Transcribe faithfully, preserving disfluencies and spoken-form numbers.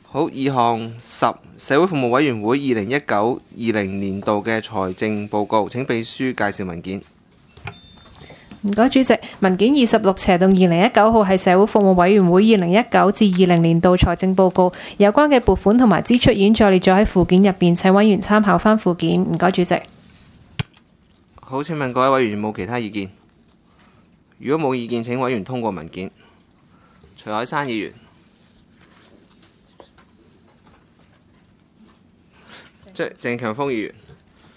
好，二項十社會服務委員會二零一九二零年度嘅財政報告，請秘書介紹文件。 唔該，主席。文件二十六斜動二零一九號係社會服務委員會二零一九至二零年度財政報告，有關嘅撥款同埋支出已經載列咗喺附件入邊，請委員參考翻附件。唔該，主席。 好，請問各位委員有冇其他意見？如果冇意見，請委員通過文件。徐海山議員、鄭鄭強鋒議員。